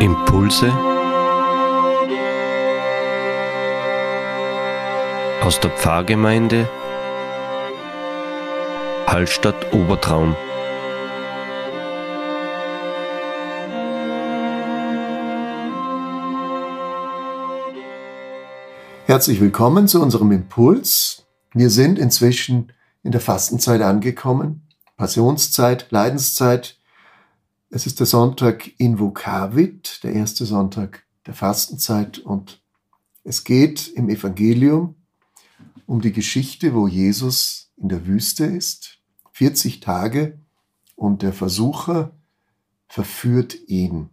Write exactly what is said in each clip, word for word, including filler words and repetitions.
Impulse aus der Pfarrgemeinde Hallstatt Obertraum. Herzlich willkommen zu unserem Impuls. Wir sind inzwischen in der Fastenzeit angekommen. Passionszeit, Leidenszeit. Es ist der Sonntag Invocavit, der erste Sonntag der Fastenzeit, und es geht im Evangelium um die Geschichte, wo Jesus in der Wüste ist, vierzig Tage, und der Versucher verführt ihn.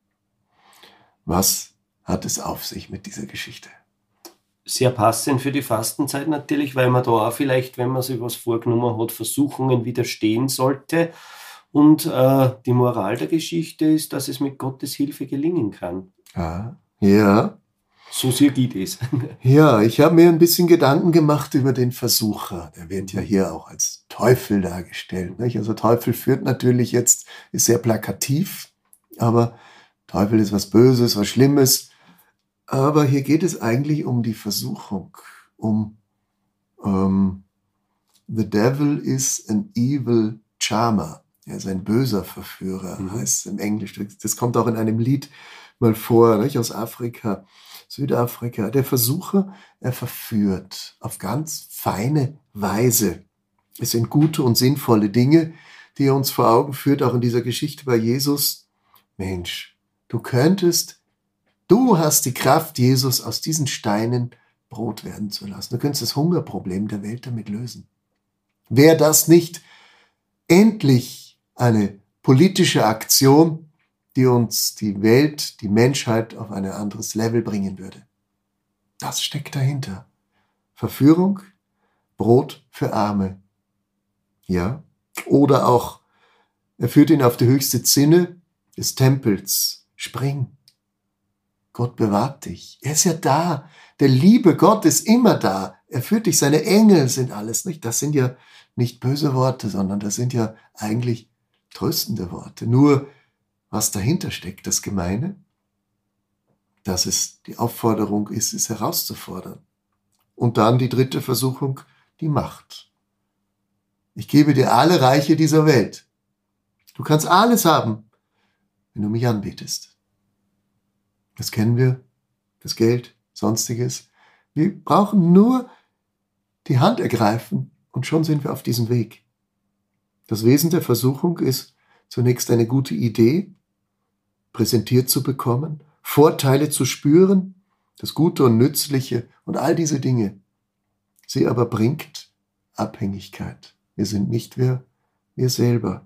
Was hat es auf sich mit dieser Geschichte? Sehr passend für die Fastenzeit natürlich, weil man da auch vielleicht, wenn man sich was vorgenommen hat, Versuchungen widerstehen sollte. Und äh, die Moral der Geschichte ist, dass es mit Gottes Hilfe gelingen kann. Ah, ja. So sehr geht es. Ja, ich habe mir ein bisschen Gedanken gemacht über den Versucher. Der wird ja hier auch als Teufel dargestellt, nicht? Also Teufel führt natürlich jetzt, ist sehr plakativ, aber Teufel ist was Böses, was Schlimmes. Aber hier geht es eigentlich um die Versuchung, um ähm, The devil is an evil charmer. Er ist ein böser Verführer, mhm. heißt es im Englischen. Das kommt auch in einem Lied mal vor, nicht? Aus Afrika, Südafrika. Der Versucher, er verführt auf ganz feine Weise. Es sind gute und sinnvolle Dinge, die er uns vor Augen führt, auch in dieser Geschichte bei Jesus. Mensch, du könntest, du hast die Kraft, Jesus aus diesen Steinen Brot werden zu lassen. Du könntest das Hungerproblem der Welt damit lösen. Wäre das nicht endlich eine politische Aktion, die uns die Welt, die Menschheit auf ein anderes Level bringen würde? Das steckt dahinter. Verführung, Brot für Arme. Ja? Oder auch, er führt ihn auf die höchste Zinne des Tempels. Spring. Gott bewahrt dich. Er ist ja da. Der liebe Gott ist immer da. Er führt dich. Seine Engel sind alles, nicht? Das sind ja nicht böse Worte, sondern das sind ja eigentlich tröstende Worte. Nur, was dahinter steckt, das Gemeine, dass es die Aufforderung ist, es herauszufordern. Und dann die dritte Versuchung, die Macht. Ich gebe dir alle Reiche dieser Welt. Du kannst alles haben, wenn du mich anbetest. Das kennen wir, das Geld, Sonstiges. Wir brauchen nur die Hand ergreifen und schon sind wir auf diesem Weg. Das Wesen der Versuchung ist zunächst eine gute Idee präsentiert zu bekommen, Vorteile zu spüren, das Gute und Nützliche und all diese Dinge. Sie aber bringt Abhängigkeit. Wir sind nicht wir, wir selber.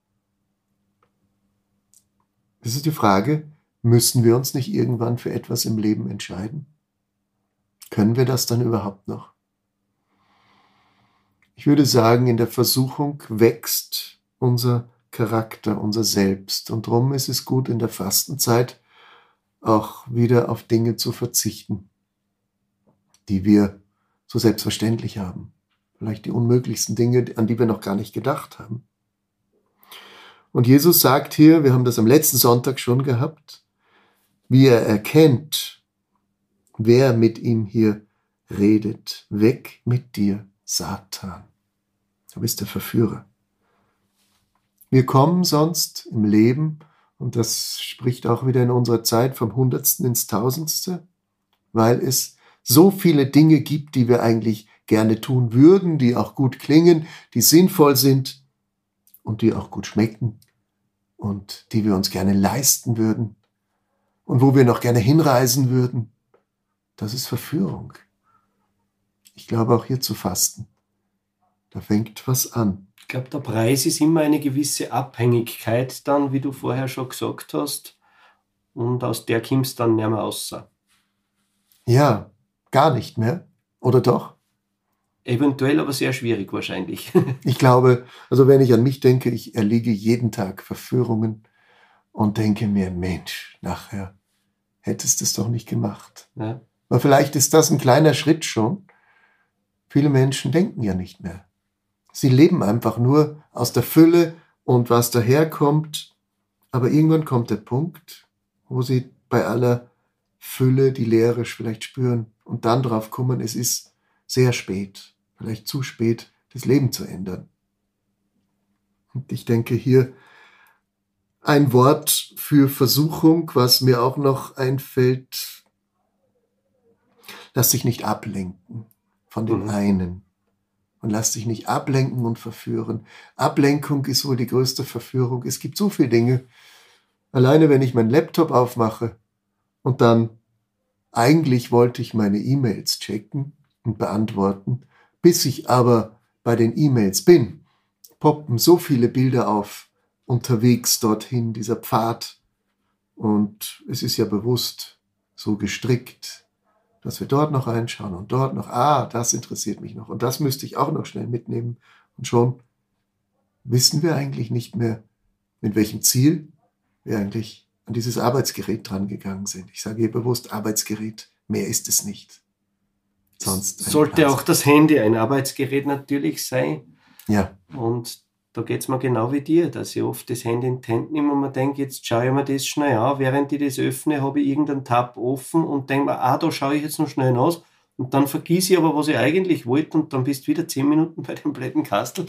Das ist die Frage, müssen wir uns nicht irgendwann für etwas im Leben entscheiden? Können wir das dann überhaupt noch? Ich würde sagen, in der Versuchung wächst unser Charakter, unser Selbst. Und darum ist es gut, in der Fastenzeit auch wieder auf Dinge zu verzichten, die wir so selbstverständlich haben. Vielleicht die unmöglichsten Dinge, an die wir noch gar nicht gedacht haben. Und Jesus sagt hier, wir haben das am letzten Sonntag schon gehabt, wie er erkennt, wer mit ihm hier redet. Weg mit dir, Satan. Du bist der Verführer. Wir kommen sonst im Leben, und das spricht auch wieder in unserer Zeit, vom Hundertsten ins Tausendste, weil es so viele Dinge gibt, die wir eigentlich gerne tun würden, die auch gut klingen, die sinnvoll sind und die auch gut schmecken und die wir uns gerne leisten würden und wo wir noch gerne hinreisen würden. Das ist Verführung. Ich glaube auch hier zu fasten. Da fängt was an. Ich glaube, der Preis ist immer eine gewisse Abhängigkeit dann, wie du vorher schon gesagt hast. Und aus der kommst du dann nicht mehr raus. Ja, gar nicht mehr. Oder doch? Eventuell, aber sehr schwierig wahrscheinlich. Ich glaube, also wenn ich an mich denke, ich erliege jeden Tag Verführungen und denke mir, Mensch, nachher hättest du es doch nicht gemacht. Ja. Aber vielleicht ist das ein kleiner Schritt schon. Viele Menschen denken ja nicht mehr. Sie leben einfach nur aus der Fülle und was daherkommt. Aber irgendwann kommt der Punkt, wo sie bei aller Fülle die Leere vielleicht spüren und dann drauf kommen, es ist sehr spät, vielleicht zu spät, das Leben zu ändern. Und ich denke hier ein Wort für Versuchung, was mir auch noch einfällt: Lass dich nicht ablenken von dem Mhm. einen und lass dich nicht ablenken und verführen. Ablenkung ist wohl die größte Verführung. Es gibt so viele Dinge. Alleine wenn ich meinen Laptop aufmache und dann eigentlich wollte ich meine E-Mails checken und beantworten, bis ich aber bei den E-Mails bin, poppen so viele Bilder auf, unterwegs dorthin, dieser Pfad. Und es ist ja bewusst so gestrickt, dass wir dort noch reinschauen und dort noch, ah, das interessiert mich noch und das müsste ich auch noch schnell mitnehmen. Und schon wissen wir eigentlich nicht mehr, mit welchem Ziel wir eigentlich an dieses Arbeitsgerät dran gegangen sind. Ich sage hier bewusst Arbeitsgerät, mehr ist es nicht. Sonst Sollte auch das Handy ein Arbeitsgerät natürlich sein. Ja. Und da geht es mir genau wie dir, dass ich oft das Handy in die Hand nehme und mir denke, jetzt schaue ich mir das schnell an. Während ich das öffne, habe ich irgendeinen Tab offen und denke mir, ah, da schaue ich jetzt noch schnell aus. Und dann vergieße ich aber, was ich eigentlich wollte, und dann bist du wieder zehn Minuten bei dem blöden Kastel.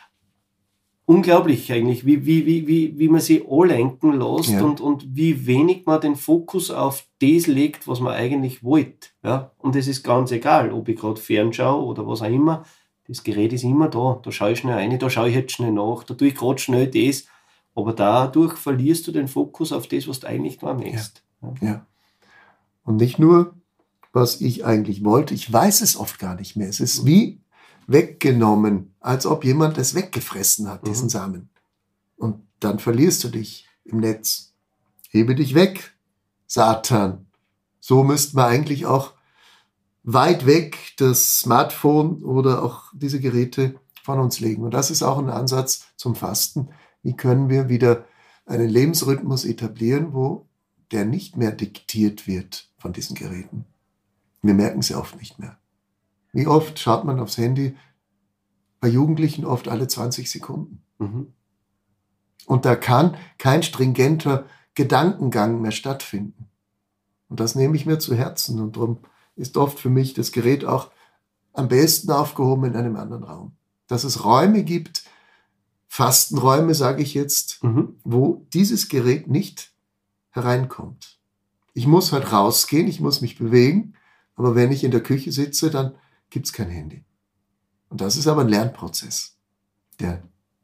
Unglaublich eigentlich, wie, wie, wie, wie, wie man sich anlenken lässt, Ja. und, und wie wenig man den Fokus auf das legt, was man eigentlich wollte. Ja? Und es ist ganz egal, ob ich gerade fernschaue oder was auch immer. Das Gerät ist immer da. Da schaue ich schnell rein, da schaue ich jetzt schnell nach, da tue ich gerade schnell das. Aber dadurch verlierst du den Fokus auf das, was du eigentlich noch möchtest. Ja. Ja. Und nicht nur, was ich eigentlich wollte, ich weiß es oft gar nicht mehr. Es ist wie weggenommen, als ob jemand es weggefressen hat, diesen Mhm. Samen. Und dann verlierst du dich im Netz. Hebe dich weg, Satan. So müsste man eigentlich auch weit weg das Smartphone oder auch diese Geräte von uns legen. Und das ist auch ein Ansatz zum Fasten. Wie können wir wieder einen Lebensrhythmus etablieren, wo der nicht mehr diktiert wird von diesen Geräten? Wir merken es ja oft nicht mehr. Wie oft schaut man aufs Handy? Bei Jugendlichen oft alle zwanzig Sekunden. Mhm. Und da kann kein stringenter Gedankengang mehr stattfinden. Und das nehme ich mir zu Herzen. Und darum ist oft für mich das Gerät auch am besten aufgehoben in einem anderen Raum. Dass es Räume gibt, Fastenräume, sage ich jetzt, Mhm. wo dieses Gerät nicht hereinkommt. Ich muss halt rausgehen, ich muss mich bewegen, aber wenn ich in der Küche sitze, dann gibt es kein Handy. Und das ist aber ein Lernprozess. Der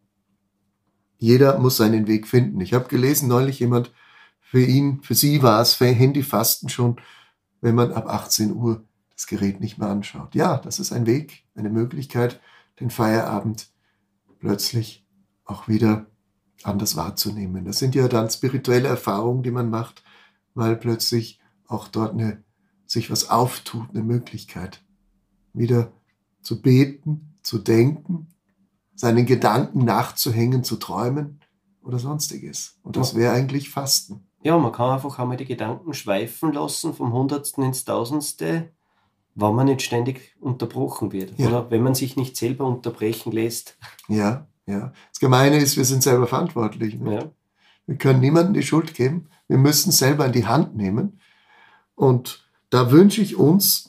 jeder muss seinen Weg finden. Ich habe gelesen, neulich jemand, für ihn, für sie war es für Handyfasten schon, wenn man ab achtzehn Uhr das Gerät nicht mehr anschaut. Ja, das ist ein Weg, eine Möglichkeit, den Feierabend plötzlich auch wieder anders wahrzunehmen. Das sind ja dann spirituelle Erfahrungen, die man macht, weil plötzlich auch dort eine, sich was auftut, eine Möglichkeit, wieder zu beten, zu denken, seinen Gedanken nachzuhängen, zu träumen oder sonstiges. Und das wäre eigentlich Fasten. Ja, man kann einfach einmal die Gedanken schweifen lassen, vom Hundertsten ins Tausendste, wenn man nicht ständig unterbrochen wird. Ja. Oder wenn man sich nicht selber unterbrechen lässt. Ja, ja. Das Gemeine ist, wir sind selber verantwortlich. Ne? Ja. Wir können niemandem die Schuld geben. Wir müssen es selber in die Hand nehmen. Und da wünsche ich uns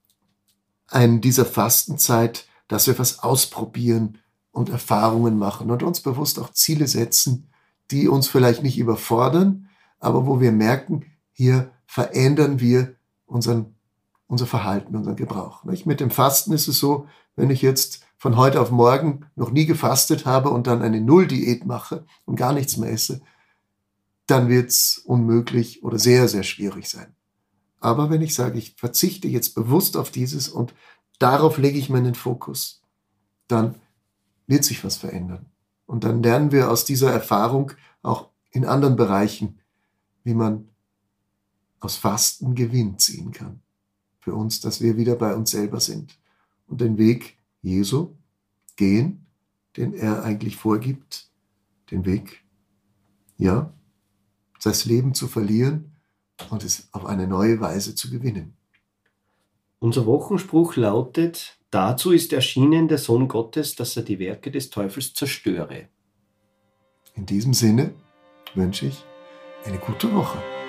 in dieser Fastenzeit, dass wir was ausprobieren und Erfahrungen machen und uns bewusst auch Ziele setzen, die uns vielleicht nicht überfordern, aber wo wir merken, hier verändern wir unseren, unser Verhalten, unseren Gebrauch. Nicht? Mit dem Fasten ist es so, wenn ich jetzt von heute auf morgen noch nie gefastet habe und dann eine Null-Diät mache und gar nichts mehr esse, dann wird es unmöglich oder sehr, sehr schwierig sein. Aber wenn ich sage, ich verzichte jetzt bewusst auf dieses und darauf lege ich meinen Fokus, dann wird sich was verändern. Und dann lernen wir aus dieser Erfahrung auch in anderen Bereichen, wie man aus Fasten Gewinn ziehen kann. Für uns, dass wir wieder bei uns selber sind und den Weg Jesu gehen, den er eigentlich vorgibt, den Weg, ja, das Leben zu verlieren und es auf eine neue Weise zu gewinnen. Unser Wochenspruch lautet: Dazu ist erschienen der Sohn Gottes, dass er die Werke des Teufels zerstöre. In diesem Sinne wünsche ich eine gute Woche.